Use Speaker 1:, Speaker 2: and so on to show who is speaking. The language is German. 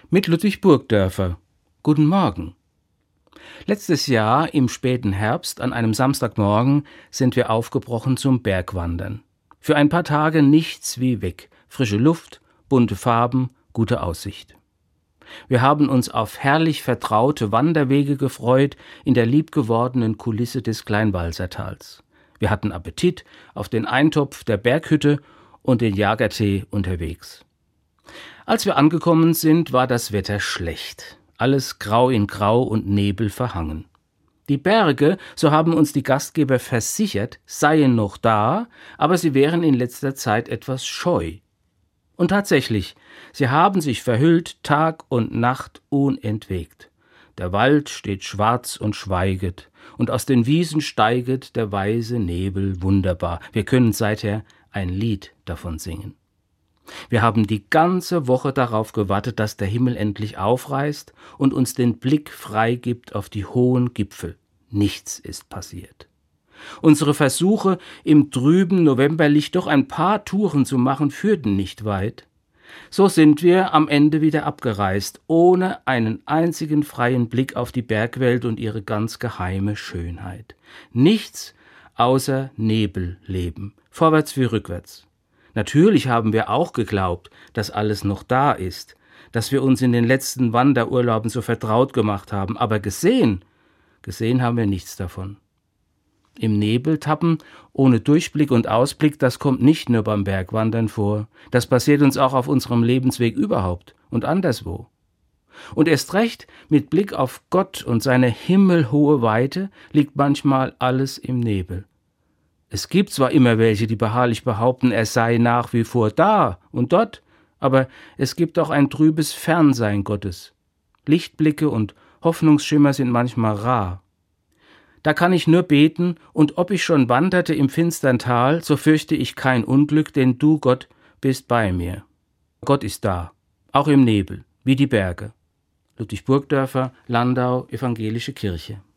Speaker 1: mit Ludwig Burgdörfer. Guten Morgen. Letztes Jahr im späten Herbst an einem Samstagmorgen sind wir aufgebrochen zum Bergwandern. Für ein paar Tage nichts wie weg. Frische Luft, bunte Farben, gute Aussicht. Wir haben uns auf herrlich vertraute Wanderwege gefreut in der liebgewordenen Kulisse des Kleinwalsertals. Wir hatten Appetit auf den Eintopf der Berghütte und den Jagertee unterwegs. Als wir angekommen sind, war das Wetter schlecht. Alles grau in Grau und Nebel verhangen. Die Berge, so haben uns die Gastgeber versichert, seien noch da, aber sie wären in letzter Zeit etwas scheu. Und tatsächlich, sie haben sich verhüllt Tag und Nacht unentwegt. Der Wald steht schwarz und schweiget, und aus den Wiesen steiget der weiße Nebel wunderbar. Wir können seither ein Lied davon singen. Wir haben die ganze Woche darauf gewartet, dass der Himmel endlich aufreißt und uns den Blick frei gibt auf die hohen Gipfel. Nichts ist passiert. Unsere Versuche, im trüben Novemberlicht doch ein paar Touren zu machen, führten nicht weit. So sind wir am Ende wieder abgereist, ohne einen einzigen freien Blick auf die Bergwelt und ihre ganz geheime Schönheit. Nichts außer Nebelleben, vorwärts wie rückwärts. Natürlich haben wir auch geglaubt, dass alles noch da ist, dass wir uns in den letzten Wanderurlauben so vertraut gemacht haben, aber gesehen haben wir nichts davon. Im Nebel tappen, ohne Durchblick und Ausblick, das kommt nicht nur beim Bergwandern vor, das passiert uns auch auf unserem Lebensweg überhaupt und anderswo. Und erst recht, mit Blick auf Gott und seine himmelhohe Weite, liegt manchmal alles im Nebel. Es gibt zwar immer welche, die beharrlich behaupten, er sei nach wie vor da und dort, aber es gibt auch ein trübes Fernsein Gottes. Lichtblicke und Hoffnungsschimmer sind manchmal rar. Da kann ich nur beten, und ob ich schon wanderte im finstern Tal, so fürchte ich kein Unglück, denn du, Gott, bist bei mir. Gott ist da, auch im Nebel, wie die Berge. Ludwig Burgdörfer, Landau, Evangelische Kirche.